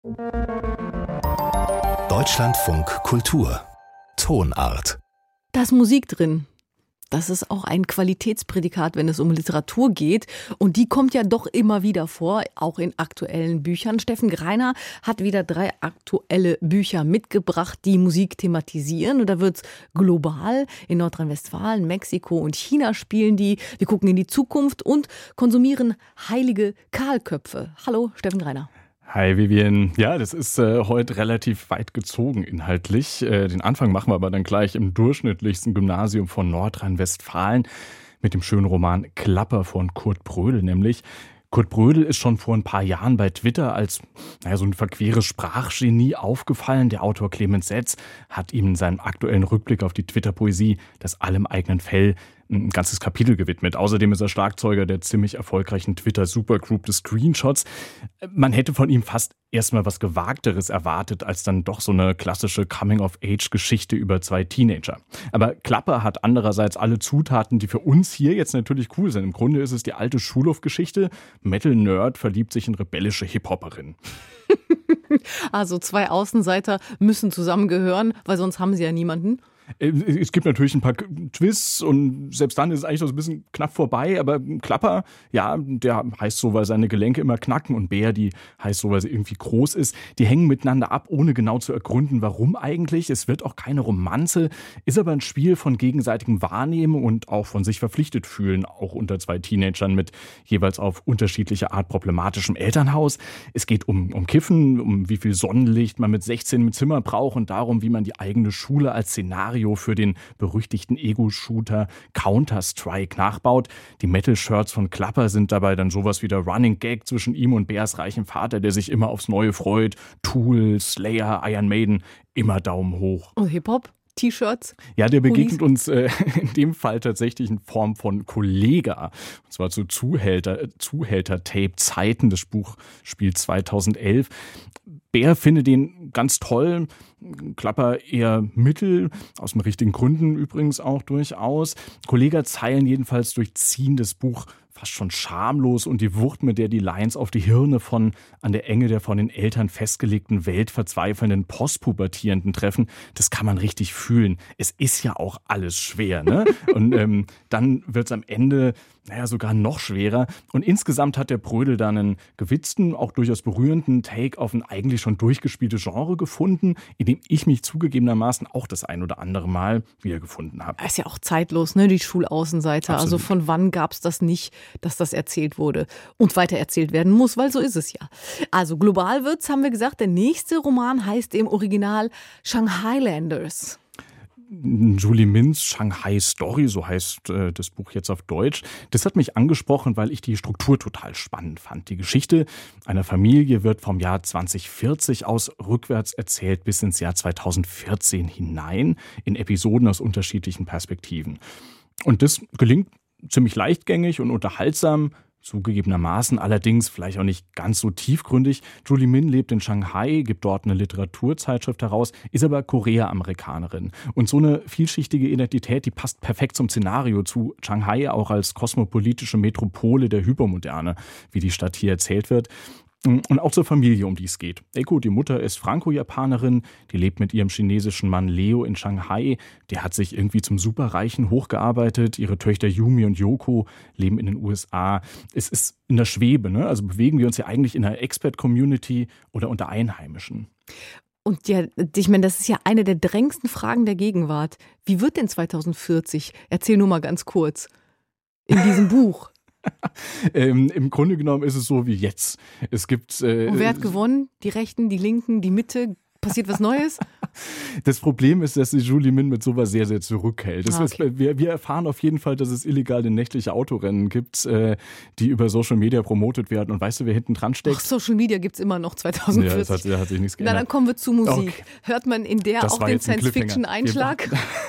Deutschlandfunk Kultur Tonart. Da ist Musik drin. Das ist auch ein Qualitätsprädikat, wenn es um Literatur geht. Und die kommt ja doch immer wieder vor, auch in aktuellen Büchern. Steffen Greiner hat wieder 3 aktuelle Bücher mitgebracht, die Musik thematisieren. Und da wird's global. In Nordrhein-Westfalen, Mexiko und China spielen die. Wir gucken in die Zukunft und konsumieren heilige Kahlköpfe. Hallo, Steffen Greiner. Hi Vivian. Ja, das ist heute relativ weit gezogen inhaltlich. Den Anfang machen wir aber dann gleich im durchschnittlichsten Gymnasium von Nordrhein-Westfalen mit dem schönen Roman Klapper von Kurt Brödel nämlich. Kurt Brödel ist schon vor ein paar Jahren bei Twitter als so ein verqueres Sprachgenie aufgefallen. Der Autor Clemens Setz hat ihm in seinem aktuellen Rückblick auf die Twitter-Poesie Das Allem eigenen Fell ein ganzes Kapitel gewidmet. Außerdem ist er Schlagzeuger der ziemlich erfolgreichen Twitter-Supergroup des Screenshots. Man hätte von ihm fast erstmal was Gewagteres erwartet, als dann doch so eine klassische Coming-of-Age-Geschichte über 2 Teenager. Aber Klapper hat andererseits alle Zutaten, die für uns hier jetzt natürlich cool sind. Im Grunde ist es die alte Schulhofgeschichte. Metal-Nerd verliebt sich in rebellische Hip-Hopperin. Also 2 Außenseiter müssen zusammengehören, weil sonst haben sie ja niemanden. Es gibt natürlich ein paar Twists und selbst dann ist es eigentlich noch so ein bisschen knapp vorbei, aber Klapper, ja, der heißt so, weil seine Gelenke immer knacken und Bär, die heißt so, weil sie irgendwie groß ist. Die hängen miteinander ab, ohne genau zu ergründen, warum eigentlich. Es wird auch keine Romanze, ist aber ein Spiel von gegenseitigem Wahrnehmen und auch von sich verpflichtet fühlen, auch unter 2 Teenagern mit jeweils auf unterschiedliche Art problematischem Elternhaus. Es geht um Kiffen, um wie viel Sonnenlicht man mit 16 im Zimmer braucht und darum, wie man die eigene Schule als Szenario für den berüchtigten Ego-Shooter Counter-Strike nachbaut. Die Metal-Shirts von Klapper sind dabei dann sowas wie der Running Gag zwischen ihm und Bärs reichem Vater, der sich immer aufs Neue freut. Tool, Slayer, Iron Maiden, immer Daumen hoch. Und Hip-Hop? T-Shirts? Ja, der begegnet uns in dem Fall tatsächlich in Form von Kollega. Und zwar zu Zuhälter-Tape-Zeiten. Das Buch spielt 2011. Bär findet den ganz toll. Klapper eher mittel, aus den richtigen Gründen übrigens auch durchaus. Kollega-Zeilen jedenfalls durchziehen das Buch fast schon schamlos und die Wucht, mit der die Lines auf die Hirne von an der Enge der von den Eltern festgelegten Welt verzweifelnden Postpubertierenden treffen, das kann man richtig fühlen. Es ist ja auch alles schwer, ne? Und dann wird es am Ende sogar noch schwerer. Und insgesamt hat der Brödel dann einen gewitzten, auch durchaus berührenden Take auf ein eigentlich schon durchgespielte Genre gefunden, in dem ich mich zugegebenermaßen auch das ein oder andere Mal wiedergefunden habe. Ist ja auch zeitlos, ne, die Schulaußenseiter. Absolut. Also von wann gab es das nicht, dass das erzählt wurde und weiter erzählt werden muss, weil so ist es ja. Also global wird's, haben wir gesagt, der nächste Roman heißt im Original Shanghailanders. Julie Minns Shanghai Story, so heißt das Buch jetzt auf Deutsch. Das hat mich angesprochen, weil ich die Struktur total spannend fand. Die Geschichte einer Familie wird vom Jahr 2040 aus rückwärts erzählt bis ins Jahr 2014 hinein, in Episoden aus unterschiedlichen Perspektiven. Und das gelingt ziemlich leichtgängig und unterhaltsam, zugegebenermaßen allerdings vielleicht auch nicht ganz so tiefgründig. Julie Min lebt in Shanghai, gibt dort eine Literaturzeitschrift heraus, ist aber Korea-Amerikanerin. Und so eine vielschichtige Identität, die passt perfekt zum Szenario zu Shanghai, auch als kosmopolitische Metropole der Hypermoderne, wie die Stadt hier erzählt wird. Und auch zur Familie, um die es geht. Eiko, die Mutter, ist Franco-Japanerin, die lebt mit ihrem chinesischen Mann Leo in Shanghai. Der hat sich irgendwie zum Superreichen hochgearbeitet. Ihre Töchter Yumi und Yoko leben in den USA. Es ist in der Schwebe, ne? Also bewegen wir uns ja eigentlich in einer Expat-Community oder unter Einheimischen. Und ja, ich meine, das ist ja eine der drängendsten Fragen der Gegenwart. Wie wird denn 2040? Erzähl nur mal ganz kurz. In diesem Buch. Im Grunde genommen ist es so wie jetzt. Es gibt. Und wer hat gewonnen? Die Rechten, die Linken, die Mitte? Passiert was Neues? Das Problem ist, dass sich Julie Min mit sowas sehr, sehr zurückhält. Wir erfahren auf jeden Fall, dass es illegale nächtliche Autorennen gibt, die über Social Media promotet werden. Und weißt du, wer hinten dran steckt? Ach, Social Media gibt's immer noch 2040. Ja, das hat sich nichts geändert. Na, dann kommen wir zu Musik. Okay. Hört man in der das auch den Science-Fiction-Einschlag?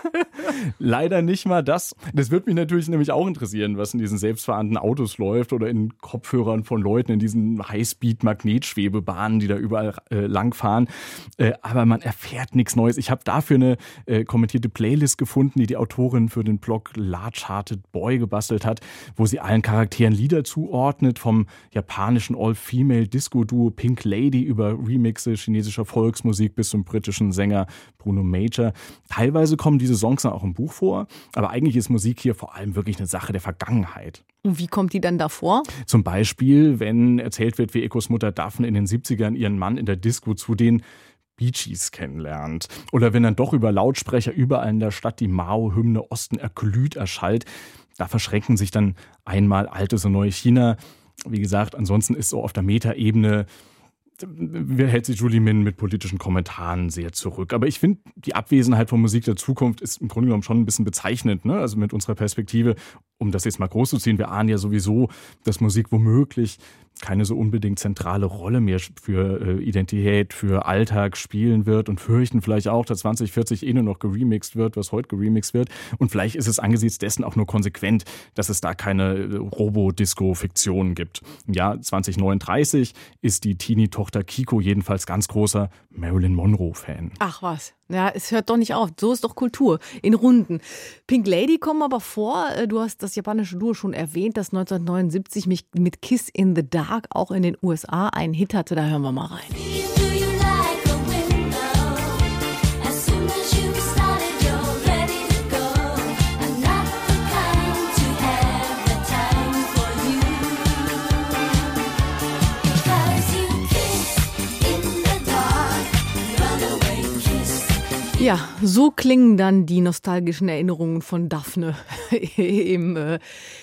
Leider nicht mal das. Das würde mich natürlich nämlich auch interessieren, was in diesen selbstfahrenden Autos läuft oder in Kopfhörern von Leuten in diesen Highspeed-Magnetschwebebahnen, die da überall langfahren. Aber man erfährt nichts Neues. Ich habe dafür eine kommentierte Playlist gefunden, die die Autorin für den Blog Large Hearted Boy gebastelt hat, wo sie allen Charakteren Lieder zuordnet, vom japanischen All-Female-Disco-Duo Pink Lady über Remixe chinesischer Volksmusik bis zum britischen Sänger Bruno Major. Teilweise kommen diese Songs dann auch im Buch vor, aber eigentlich ist Musik hier vor allem wirklich eine Sache der Vergangenheit. Und wie kommt die dann davor? Zum Beispiel, wenn erzählt wird, wie Ecos Mutter Daphne in den 70ern ihren Mann in der Disco zu den Bee Gees kennenlernt. Oder wenn dann doch über Lautsprecher überall in der Stadt die Mao-Hymne Osten erglüht erschallt. Da verschränken sich dann einmal altes und neues China. Wie gesagt, ansonsten ist so auf der Metaebene hält sich Julie Min mit politischen Kommentaren sehr zurück. Aber ich finde, die Abwesenheit von Musik der Zukunft ist im Grunde genommen schon ein bisschen bezeichnend, ne? Also mit unserer Perspektive, um das jetzt mal groß zu ziehen, wir ahnen ja sowieso, dass Musik womöglich keine so unbedingt zentrale Rolle mehr für Identität, für Alltag spielen wird und fürchten vielleicht auch, dass 2040 nur noch geremixed wird, was heute geremixed wird. Und vielleicht ist es angesichts dessen auch nur konsequent, dass es da keine Robo-Disco-Fiktion gibt. Im Jahr 2039 ist die Teenie-Tochter Kiko jedenfalls ganz großer Marilyn Monroe-Fan. Ach was. Ja, es hört doch nicht auf. So ist doch Kultur. In Runden. Pink Lady kommen aber vor. Du hast das japanische Duo schon erwähnt, das 1979 mit Kiss in the Dark auch in den USA einen Hit hatte. Da hören wir mal rein. Ja, so klingen dann die nostalgischen Erinnerungen von Daphne im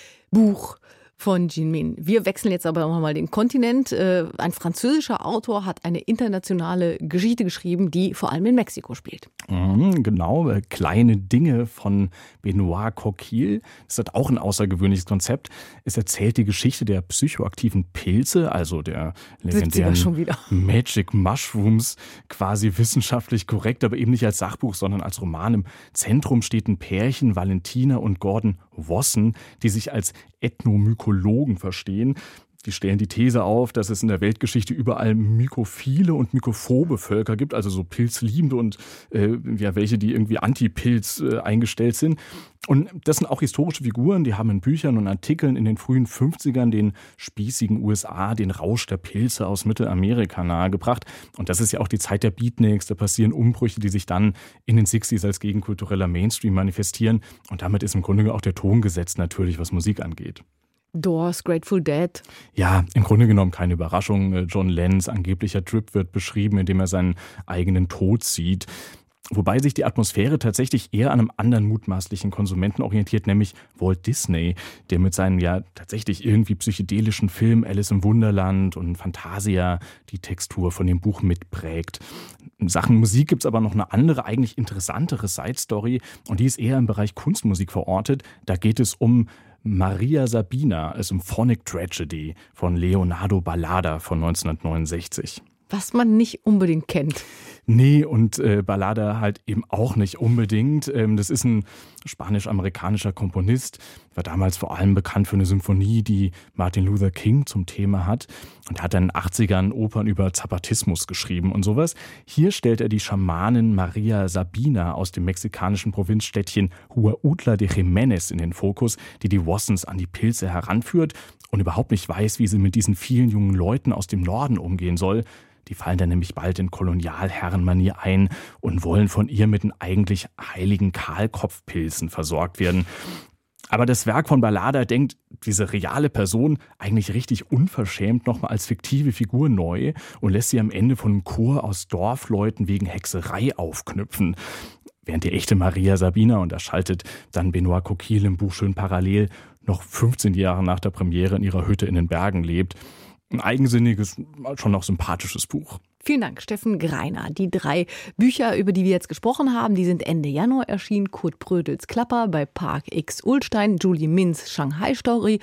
Buch von Jin Min. Wir wechseln jetzt aber mal den Kontinent. Ein französischer Autor hat eine internationale Geschichte geschrieben, die vor allem in Mexiko spielt. Genau, Kleine Dinge von Benoit Coquille. Das hat auch ein außergewöhnliches Konzept. Es erzählt die Geschichte der psychoaktiven Pilze, also der legendären Magic Mushrooms, quasi wissenschaftlich korrekt, aber eben nicht als Sachbuch, sondern als Roman. Im Zentrum steht ein Pärchen, Valentina und Gordon Wasson, die sich als Ethnomykologen verstehen. Die stellen die These auf, dass es in der Weltgeschichte überall mykophile und mykophobe Völker gibt, also so Pilzliebende und welche, die irgendwie anti-Pilz eingestellt sind. Und das sind auch historische Figuren, die haben in Büchern und Artikeln in den frühen 50ern den spießigen USA den Rausch der Pilze aus Mittelamerika nahegebracht. Und das ist ja auch die Zeit der Beatniks, da passieren Umbrüche, die sich dann in den 60s als gegenkultureller Mainstream manifestieren. Und damit ist im Grunde auch der Ton gesetzt natürlich, was Musik angeht. Doors, Grateful Dead. Ja, im Grunde genommen keine Überraschung. John Lennons angeblicher Trip wird beschrieben, indem er seinen eigenen Tod sieht. Wobei sich die Atmosphäre tatsächlich eher an einem anderen mutmaßlichen Konsumenten orientiert, nämlich Walt Disney, der mit seinen ja tatsächlich irgendwie psychedelischen Film Alice im Wunderland und Fantasia die Textur von dem Buch mitprägt. In Sachen Musik gibt es aber noch eine andere, eigentlich interessantere Side-Story und die ist eher im Bereich Kunstmusik verortet. Da geht es um Maria Sabina, a Symphonic Tragedy von Leonardo Ballada von 1969. Was man nicht unbedingt kennt. Nee, und Ballada halt eben auch nicht unbedingt. Das ist ein spanisch-amerikanischer Komponist, war damals vor allem bekannt für eine Symphonie, die Martin Luther King zum Thema hat. Und er hat dann in den 80ern Opern über Zapatismus geschrieben und sowas. Hier stellt er die Schamanin Maria Sabina aus dem mexikanischen Provinzstädtchen Huautla de Jiménez in den Fokus, die Wassons an die Pilze heranführt und überhaupt nicht weiß, wie sie mit diesen vielen jungen Leuten aus dem Norden umgehen soll. Die fallen dann nämlich bald in Kolonialherrenmanier ein und wollen von ihr mit den eigentlich heiligen Kahlkopfpilzen versorgt werden. Aber das Werk von Ballada denkt diese reale Person eigentlich richtig unverschämt nochmal als fiktive Figur neu und lässt sie am Ende von einem Chor aus Dorfleuten wegen Hexerei aufknüpfen. Während die echte Maria Sabina, und das schaltet dann Benoit Coquille im Buch schön parallel, noch 15 Jahre nach der Premiere in ihrer Hütte in den Bergen lebt. Ein eigensinniges, schon noch sympathisches Buch. Vielen Dank, Steffen Greiner. Die 3 Bücher, über die wir jetzt gesprochen haben, die sind Ende Januar erschienen. Kurt Brödels Klapper bei Park X Ulstein, Julie Mins Shanghai Story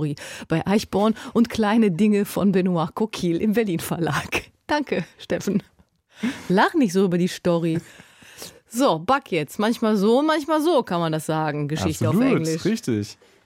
bei Eichborn und Kleine Dinge von Benoit Coquille im Berlin Verlag. Danke, Steffen. Lach nicht so über die Story. So, Buck jetzt. Manchmal so, kann man das sagen. Geschichte Absolut, auf Englisch. Richtig.